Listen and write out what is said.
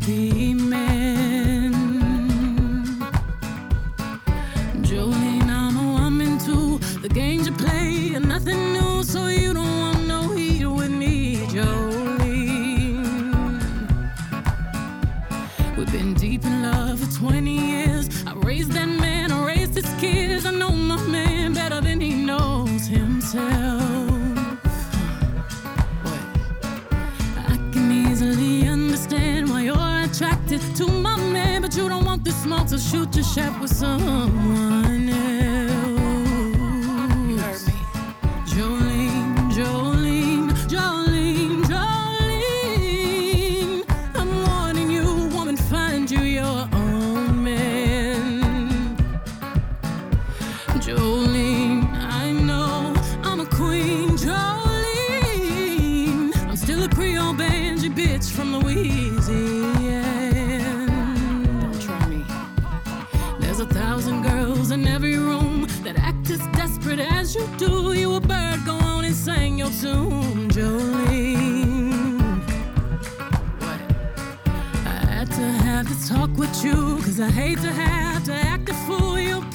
be men. Jolene, I'm a woman too. The games you play are nothing new, so you don't want no heat with me, Jolene. We've been deep in love for 20 years. I raised that man, I raised his kids. I know my man better than he knows himself. Attracted to my man, but you don't want the smoke, so shoot your shot with someone else. You heard me. Jolene, Jolene, Jolene, Jolene. I'm warning you, woman, find you your own man. Jolene, I know I'm a queen. Jolene, I'm still a Creole banjo bitch from Louisiana. 1,000 girls in every room that act as desperate as you do. You a bird, go on and sing your tune, Jolene. What? I had to have this talk with you, 'cause I hate to have to act a fool. You